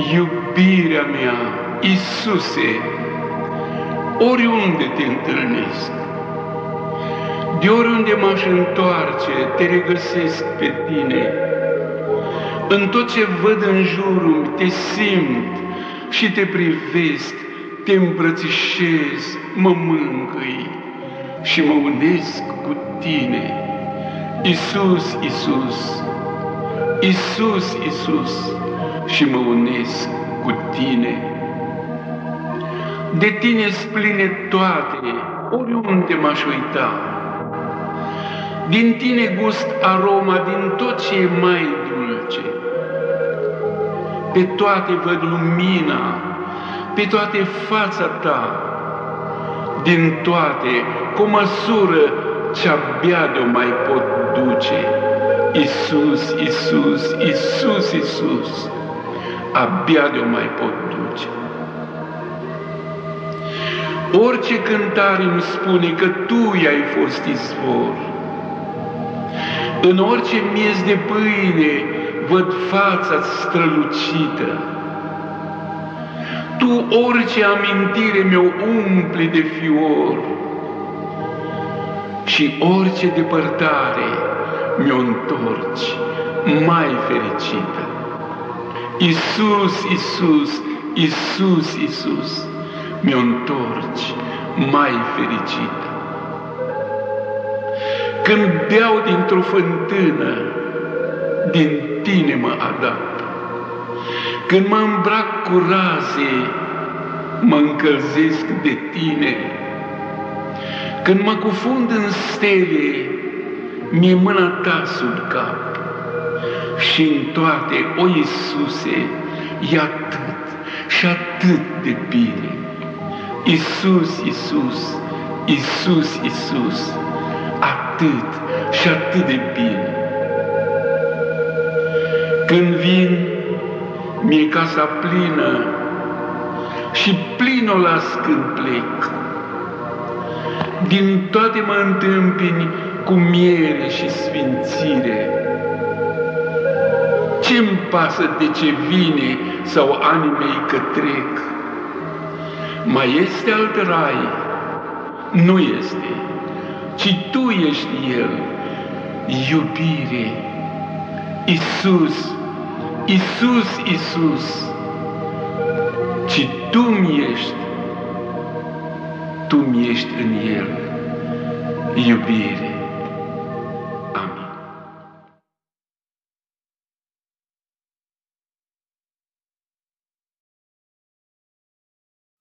Iubirea mea, Iisuse, oriunde te întâlnesc, de oriunde m-aș întoarce, te regăsesc pe tine. În tot ce văd în jurul, te simt și te privesc, te îmbrățișez, mă mângâi și mă unesc cu tine. Iisus, Iisus, Iisus, Iisus, și mă unesc cu tine. De tine-s pline toate, oriunde m-aș uita. Din tine gust aroma din tot ce e mai dulce. Pe toate văd lumina, pe toate fața ta. Din toate, cu o măsură ce-abia de-o mai pot duce. Iisus, Iisus, Iisus, Iisus, abia de-o mai pot duce. Orice cântare îmi spune că Tu i-ai fost izvor. În orice miez de pâine văd fața-ți strălucită. Tu orice amintire mi-o umpli de fior și orice depărtare mi-o întorci mai fericită. Iisus, Iisus, Iisus, Iisus, mi-o întorci mai fericită. Când beau dintr-o fântână, din tine mă adapt. Când mă îmbrac cu raze, mă încălzesc de tine. Când mă cufund în stele, mi-e mâna ta sub cap. Și în toate, o Iisuse, e atât și atât de bine. Iisus, Iisus, Iisus, Iisus, atât și atât de bine. Când vin, mi-e casa plină și plin o las când plec. Din toate mă întâmpini cu miere și sfințire. Ce-mi pasă de ce vine sau anii mei că trec? Mai este alt rai? Nu este, ci Tu ești El, iubire. Iisus, Iisus, Iisus, ci Tu-mi ești, Tu-mi ești în El, iubire. Amin.